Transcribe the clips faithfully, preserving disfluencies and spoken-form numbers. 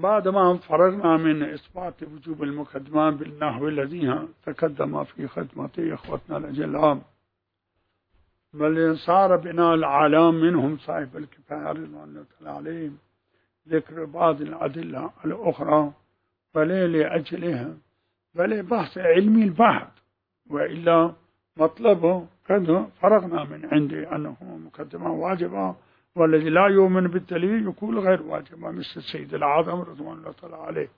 بعد ما فرغنا من إثبات وجوب المقدمات بالنحو الذي تقدم في خدمة إخوتنا الأجلاء، بل صار بنا العالم منهم صاحب الكفاية رضوان الله تعالى عليهم ذكر بعض الأدلة الأخرى، بل لأجلها بل بحث علمي البحث، وإلا مطلبه قد فرغنا من عندي أنه مقدمة واجبة، والذي لا يؤمن بالدليل يقول غير واجبة، مثل السيد العظم رضوان الله تعالى عليه.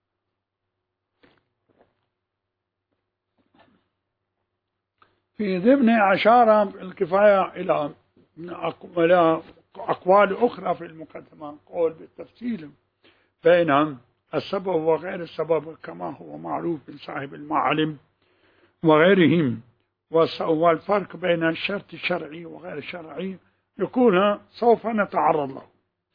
في ضمن أشار الكفاية إلى أقوال أخرى في المقدمة، قول بالتفصيل بين السبب وغير السبب كما هو معروف من صاحب المعالم وغيرهم، والفرق بين الشرط الشرعي وغير الشرعي يكون سوف نتعرض له.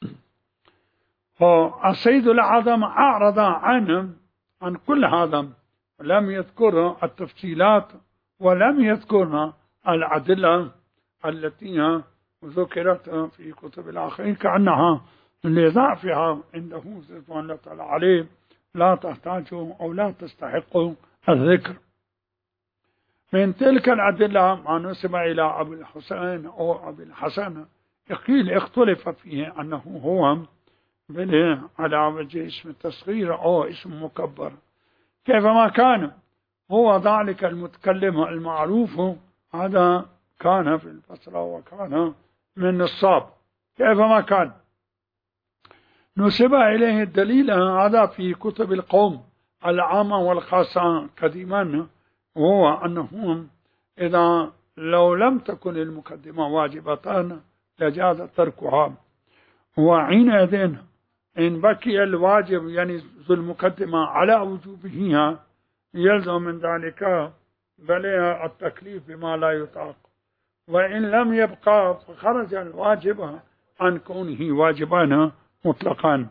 فالسيد الأعظم أعرض عن عن كل هذا، ولم يذكر التفصيلات ولم يذكر الأدلة التي ذكرت في كتب الآخرين، كأنها لضعفها عنده رضوان الله تعالى عليه لا تحتاج أو لا تستحق الذكر. من تلك الأدلة ما نسب إلى أبي الحسين أو أبي الحسن، قيل اختلف فيه أنه هو على وجه اسم التصغير أو اسم مكبر، كيفما كان هو ذلك المتكلم المعروف هذا كان في البصرة وكان من نصاب، كيفما كان نسب إليه الدليل هذا في كتب القوم العامة والخاصة قديما، وهو أنه إذا لو لم تكن المقدمة واجبة لجاز تركها، وحينئذ إن بقي الواجب يعني ذو المقدمة على وجوبه يلزم من ذلك بل التكليف بما لا يطاق، وإن لم يبقى فخرج الواجب عن كونه واجبان مطلقا.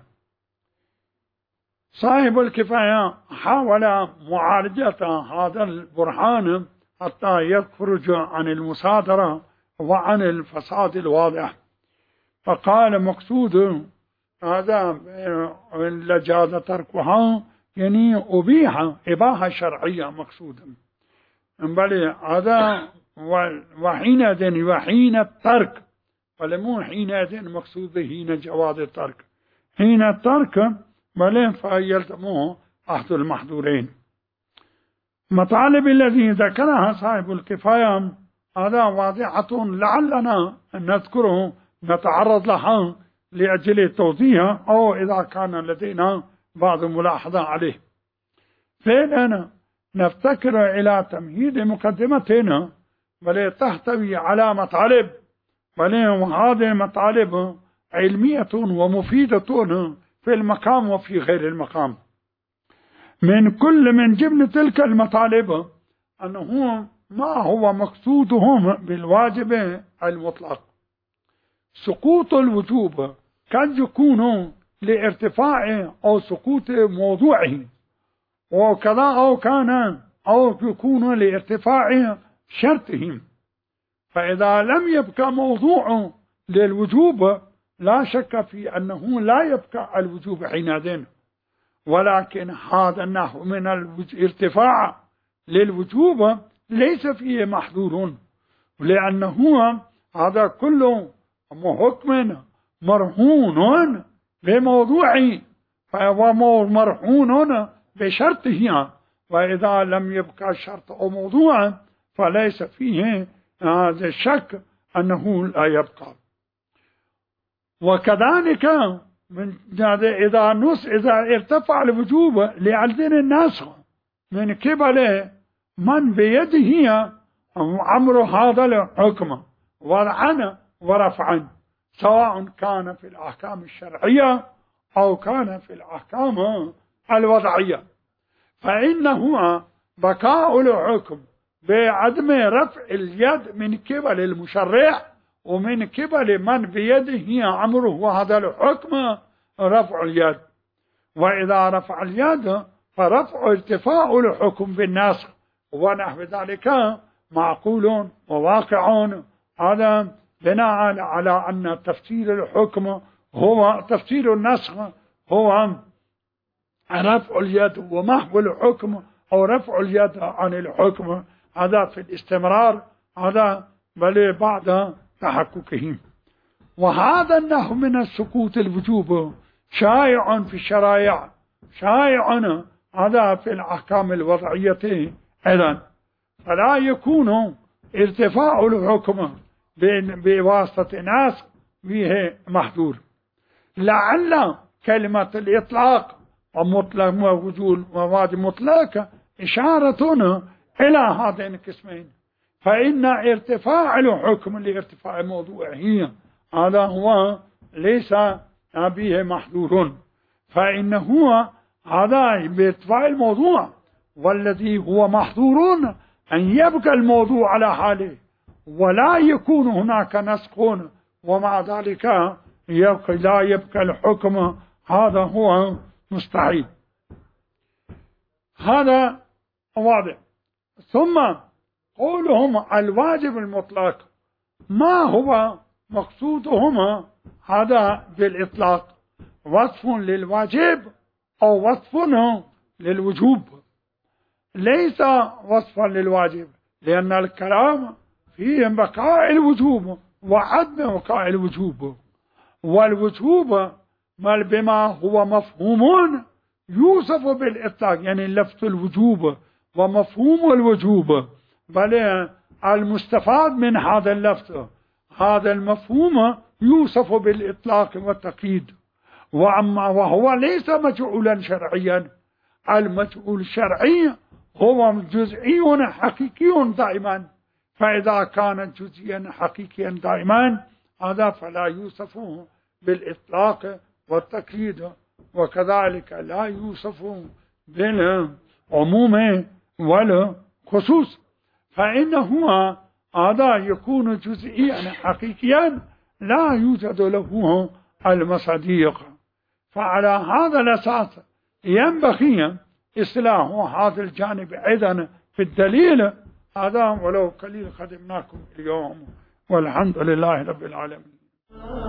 صاحب الكفاية حاول معالجة هذا البرهان حتى يخرج عن المصادرة وعن الفساد الواضح، فقال مقصود هذا لجاز تركها يعني أبيح إباحة شرعية مقصودا، بل هذا وحينئذ وحين الترك، فلمو حينئذ مقصود حين جواز الترك، حين الترك بل فيلزمه أحد المحظورين. مطالب الذي ذكرها صاحب الكفاية هذا واضحة لعلنا نذكره نتعرض لها لأجل توضيحها، أو إذا كان لدينا بعض ملاحظة عليه. فإننا نفتكر إلى تمهيد مقدمتنا بل تحتوي على مطالب، بل وهذه المطالب علمية ومفيدة في المقام وفي غير المقام. من كل من جبن تلك المطالب أنه ما هو مقصودهم بالواجب المطلق. سقوط الوجوب قد يكون لارتفاع أو سقوط موضوعه، وكذا أو كان أو يكون لارتفاع شرطهم، فإذا لم يبقى موضوع للوجوب لا شك في أنه لا يبقى الوجوب حينئذ، ولكن هذا النحو من الارتفاع للوجوب ليس فيه محظور، لأنه هذا كله حكم مرهون بموضوعه، فهو مرهون بشرطه، وإذا لم يبقى شرط أو موضوع فليس فيه هذا الشك أنه لا يبقى. وكذلك من إذا نص إذا ارتفع الوجوب لعدل النسخ من قبل من بيده أمر هذا الحكم وضعا ورفعا، سواء كان في الأحكام الشرعية أو كان في الأحكام الوضعية، فإنه بقاء الحكم بعدم رفع اليد من قبل المشرع ومن قبل من بيده أمره وهذا الحكم رفع اليد، وإذا رفع اليد فرفع ارتفاع الحكم بالنسخ ونحو ذلك معقول وواقع. هذا بناء على أن تفسير الحكم هو تفسير النسخ هو رفع اليد ومحو الحكم أو رفع اليد عن الحكم، هذا في الاستمرار، هذا بل بعد تحققه. وهذا النحو من السكوت الوجوب شائع في الشرائع، شائع هذا في الأحكام الوضعية أيضا، فلا يكون ارتفاع الحكم بواسطة ناس فيه محظور. لعل كلمة الإطلاق ومطلق وجود مواد مطلقة إشارة إلى هذين القسمين، فإن ارتفاع الحكم لارتفاع موضوعه هذا هو ليس به محظور، فإنه هذا بارتفاع الموضوع، والذي هو محظور أن يبقى الموضوع على حاله ولا يكون هناك نسخ، ومع ذلك يبقى لا يبقى الحكم، هذا هو مستحيل. هذا واضح. ثم قولهم الواجب المطلق، ما هو مقصودهم هذا بالإطلاق؟ وصف للواجب أو وصف للوجوب؟ ليس وصفا للواجب، لأن الكلام فيه بقاء الوجوب وعدم بقاء الوجوب، والوجوب بل بما هو مفهوم يوصف بالإطلاق، يعني لفظ الوجوب ومفهوم الوجوب، بل المستفاد من هذا اللفظ هذا المفهوم يوصف بالإطلاق والتقييد. وأما وهو ليس مجعولا شرعيا، المجعول الشرعي هو جزئي حقيقي دائما، فإذا كان جزئيا حقيقيا دائما هذا فلا يوصف بالإطلاق والتقييد، وكذلك لا يوصف بالعموم والخصوص، فإنه هذا يكون جزئيا حقيقيا لا يوجد له المصاديق. فعلى هذا الأساس ينبغي إصلاح هذا الجانب أيضا في الدليل، هذا ولو قليل خدمناكم اليوم، والحمد لله رب العالمين.